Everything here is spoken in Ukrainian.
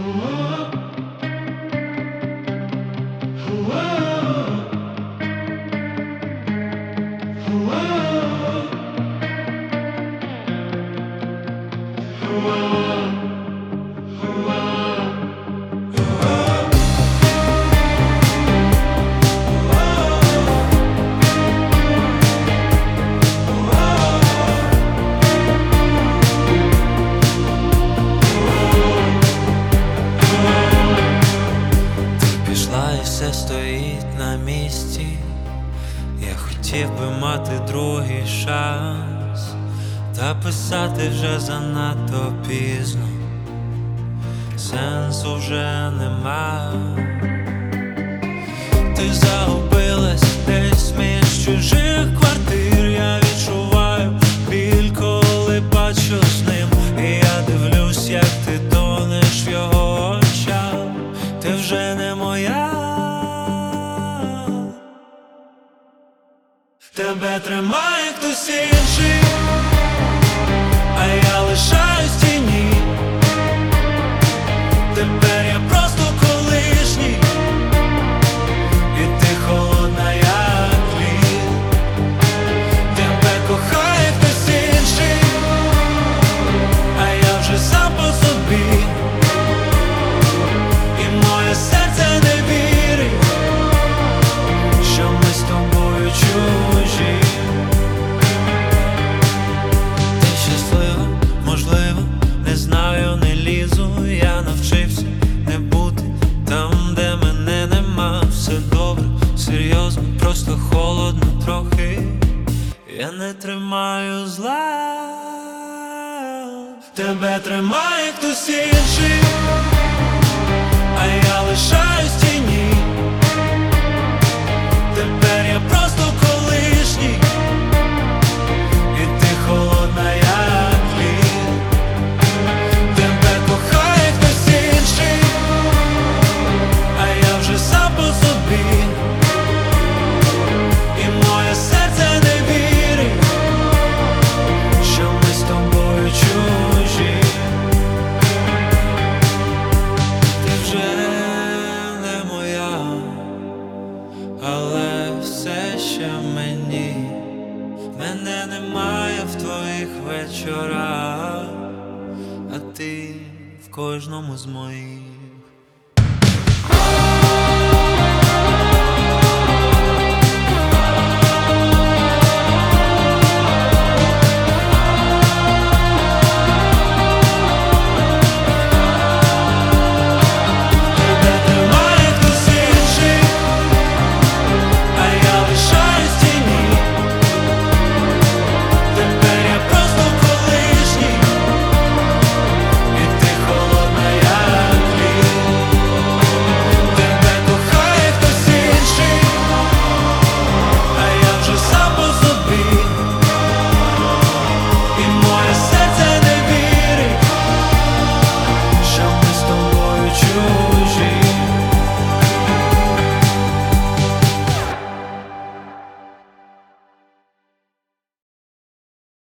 Все стоїть на місці. Я хотів би мати другий шанс, та писати вже занадто пізно, сенсу вже нема. Ти загубилась десь між чужих квартир. Я відчуваю біль, коли бачу з ним. І я дивлюсь, як ти тонеш в його очах. Ти вже не моя. Тебе тримає хтось інший, а я лишаюсь в тіні. Тепер я просто колишній, і ти холодна, як лід. Тебе кохає хтось інший, а я вже сам по собі. І моє серце не вірить, що ми з тобою чужі. Ти щаслива, можливо, не знаю, не лізу. Я навчився не бути там, де мене нема. Все добре, серйозно, просто холодно трохи. Я не тримаю зла. Тебе тримає хтось інший, а я лишаюсь в тіні. Тепер я просто колишній, і ти холодна, як лід. Тебе кохає хтось інший, а я вже сам по собі. І моє серце не вірить, що ми з тобою чужі. Ти вже не моя, але все ще мені. Мене немає в твоїх вечорах, а ти в кожному з моїх.